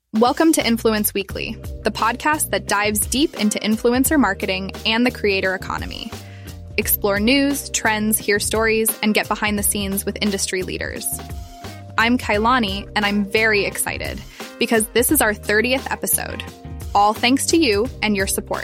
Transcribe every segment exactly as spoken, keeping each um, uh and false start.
Welcome to Influence Weekly, the podcast that dives deep into influencer marketing and the creator economy. Explore news, trends, hear stories, and get behind the scenes with industry leaders. I'm Kailani, and I'm very excited because this is our thirtieth episode, all thanks to you and your support.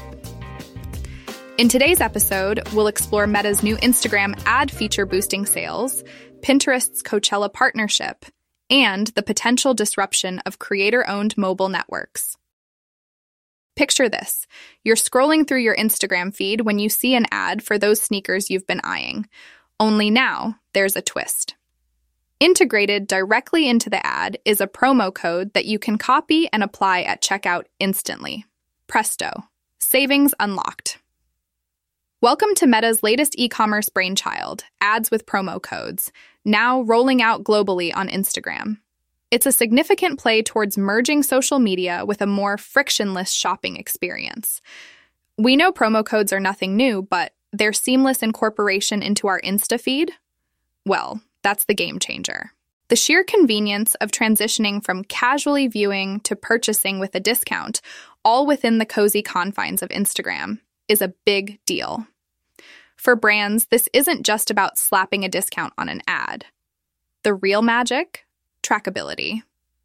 In today's episode, we'll explore Meta's new Instagram ad feature boosting sales, Pinterest's Coachella partnership, and the potential disruption of creator-owned mobile networks. Picture this. You're scrolling through your Instagram feed when you see an ad for those sneakers you've been eyeing. Only now, there's a twist. Integrated directly into the ad is a promo code that you can copy and apply at checkout instantly. Presto. Savings unlocked. Welcome to Meta's latest e-commerce brainchild, ads with promo codes, now rolling out globally on Instagram. It's a significant play towards merging social media with a more frictionless shopping experience. We know promo codes are nothing new, but their seamless incorporation into our Insta feed? Well, that's the game changer. The sheer convenience of transitioning from casually viewing to purchasing with a discount, all within the cozy confines of Instagram, is a big deal. For brands, this isn't just about slapping a discount on an ad. The real magic? Trackability.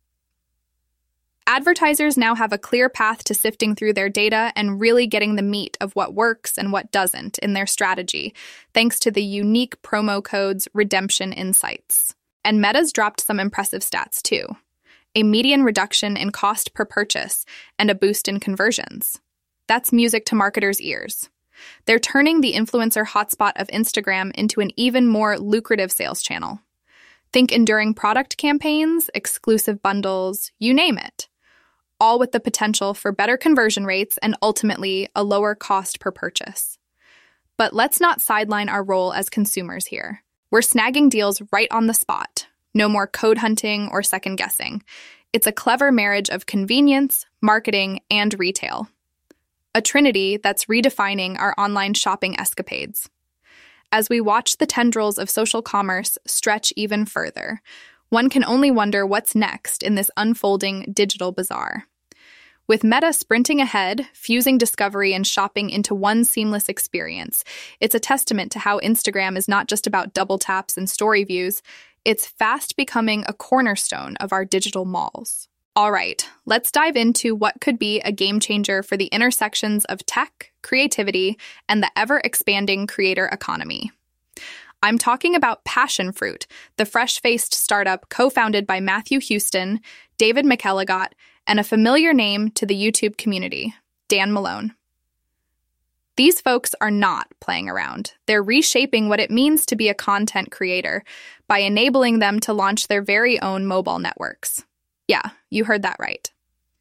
Advertisers now have a clear path to sifting through their data and really getting the meat of what works and what doesn't in their strategy, thanks to the unique promo codes redemption insights. And Meta's dropped some impressive stats too. A median reduction in cost per purchase and a boost in conversions. That's music to marketers' ears. They're turning the influencer hotspot of Instagram into an even more lucrative sales channel. Think enduring product campaigns, exclusive bundles, you name it. All with the potential for better conversion rates and ultimately a lower cost per purchase. But let's not sideline our role as consumers here. We're snagging deals right on the spot. No more code hunting or second guessing. It's a clever marriage of convenience, marketing, and retail. A trinity that's redefining our online shopping escapades. As we watch the tendrils of social commerce stretch even further, one can only wonder what's next in this unfolding digital bazaar. With Meta sprinting ahead, fusing discovery and shopping into one seamless experience, it's a testament to how Instagram is not just about double taps and story views, it's fast becoming a cornerstone of our digital malls. All right, let's dive into what could be a game changer for the intersections of tech, creativity, and the ever-expanding creator economy. I'm talking about Passion Fruit, the fresh-faced startup co-founded by Matthew Houston, David McElligott, and a familiar name to the YouTube community, Dan Malone. These folks are not playing around. They're reshaping what it means to be a content creator by enabling them to launch their very own mobile networks. Yeah, you heard that right.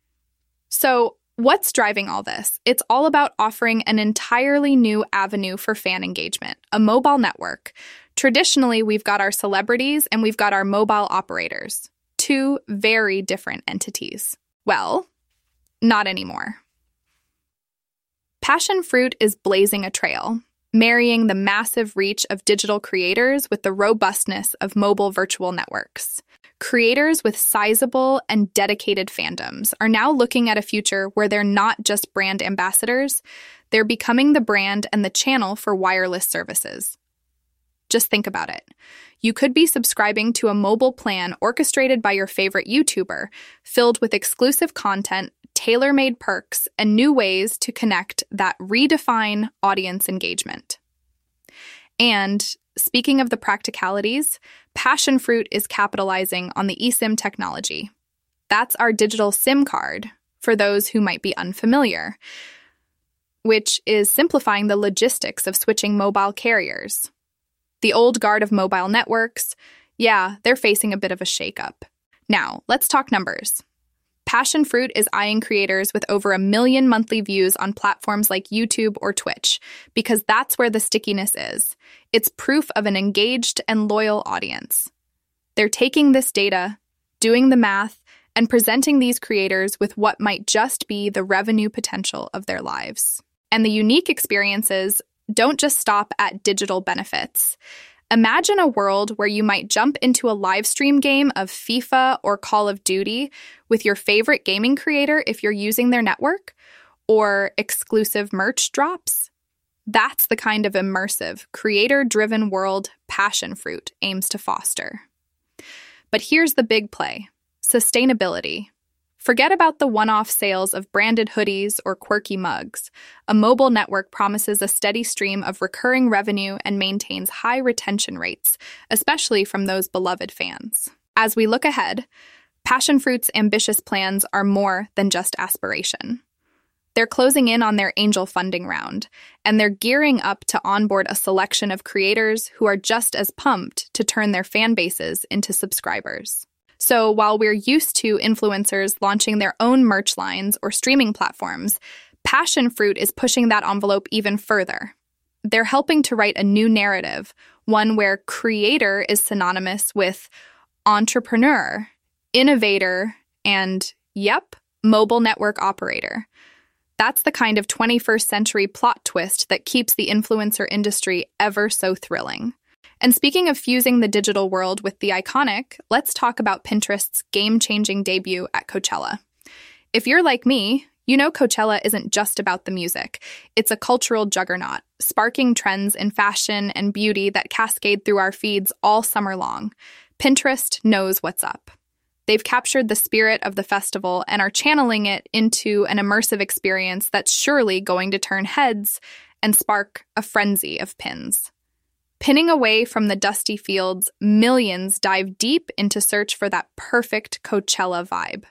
So, what's driving all this? It's all about offering an entirely new avenue for fan engagement, a mobile network. Traditionally, we've got our celebrities and we've got our mobile operators. Two very different entities. Well, not anymore. Passion Fruit is blazing a trail, marrying the massive reach of digital creators with the robustness of mobile virtual networks. Creators with sizable and dedicated fandoms are now looking at a future where they're not just brand ambassadors, they're becoming the brand and the channel for wireless services. Just think about it. You could be subscribing to a mobile plan orchestrated by your favorite YouTuber, filled with exclusive content, tailor-made perks, and new ways to connect that redefine audience engagement. And speaking of the practicalities, Passion Fruit is capitalizing on the eSIM technology. That's our digital SIM card, for those who might be unfamiliar, which is simplifying the logistics of switching mobile carriers. The old guard of mobile networks, yeah, they're facing a bit of a shakeup. Now, let's talk numbers. Passion Fruit is eyeing creators with over a million monthly views on platforms like YouTube or Twitch, because that's where the stickiness is. It's proof of an engaged and loyal audience. They're taking this data, doing the math, and presenting these creators with what might just be the revenue potential of their lives. And the unique experiences don't just stop at digital benefits. Imagine a world where you might jump into a live stream game of FIFA or Call of Duty with your favorite gaming creator if you're using their network, or exclusive merch drops. That's the kind of immersive, creator-driven world Passionfruit aims to foster. But here's the big play: sustainability. Forget about the one-off sales of branded hoodies or quirky mugs. A mobile network promises a steady stream of recurring revenue and maintains high retention rates, especially from those beloved fans. As we look ahead, Passionfruit's ambitious plans are more than just aspiration. They're closing in on their angel funding round, and they're gearing up to onboard a selection of creators who are just as pumped to turn their fan bases into subscribers. So while we're used to influencers launching their own merch lines or streaming platforms, Passionfruit is pushing that envelope even further. They're helping to write a new narrative, one where creator is synonymous with entrepreneur, innovator, and, yep, mobile network operator. That's the kind of twenty-first century plot twist that keeps the influencer industry ever so thrilling. And speaking of fusing the digital world with the iconic, let's talk about Pinterest's game-changing debut at Coachella. If you're like me, you know Coachella isn't just about the music. It's a cultural juggernaut, sparking trends in fashion and beauty that cascade through our feeds all summer long. Pinterest knows what's up. They've captured the spirit of the festival and are channeling it into an immersive experience that's surely going to turn heads and spark a frenzy of pins. Pinning away from the dusty fields, millions dive deep into search for that perfect Coachella vibe.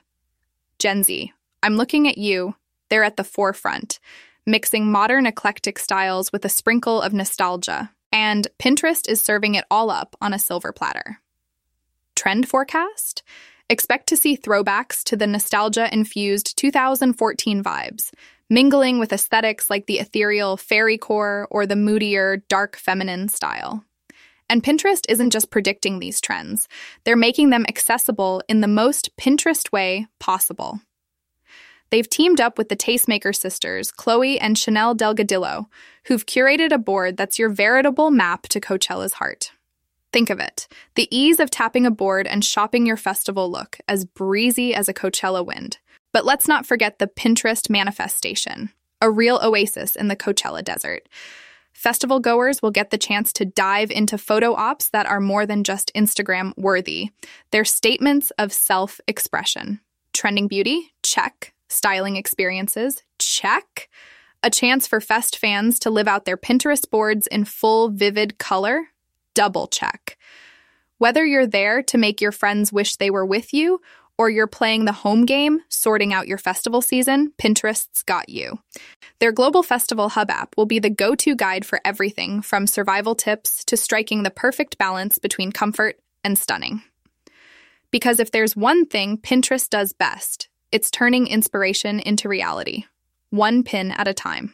Gen Z, I'm looking at you. They're at the forefront, mixing modern eclectic styles with a sprinkle of nostalgia, and Pinterest is serving it all up on a silver platter. Trend forecast? Expect to see throwbacks to the nostalgia-infused two thousand fourteen vibes, mingling with aesthetics like the ethereal fairycore or the moodier, dark feminine style. And Pinterest isn't just predicting these trends, they're making them accessible in the most Pinterest way possible. They've teamed up with the Tastemaker sisters, Chloe and Chanel Delgadillo, who've curated a board that's your veritable map to Coachella's heart. Think of it, the ease of tapping a board and shopping your festival look, as breezy as a Coachella wind. But let's not forget the Pinterest manifestation, a real oasis in the Coachella desert. Festival goers will get the chance to dive into photo ops that are more than just Instagram-worthy. They're statements of self-expression. Trending beauty? Check. Styling experiences? Check. A chance for Fest fans to live out their Pinterest boards in full, vivid color? Double check. Whether you're there to make your friends wish they were with you, or you're playing the home game, sorting out your festival season, Pinterest's got you. Their Global Festival Hub app will be the go-to guide for everything from survival tips to striking the perfect balance between comfort and stunning. Because if there's one thing Pinterest does best, it's turning inspiration into reality, one pin at a time.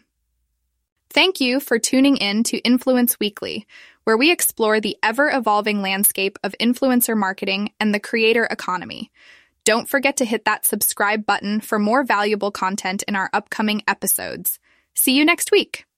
Thank you for tuning in to Influence Weekly, where we explore the ever-evolving landscape of influencer marketing and the creator economy. Don't forget to hit that subscribe button for more valuable content in our upcoming episodes. See you next week.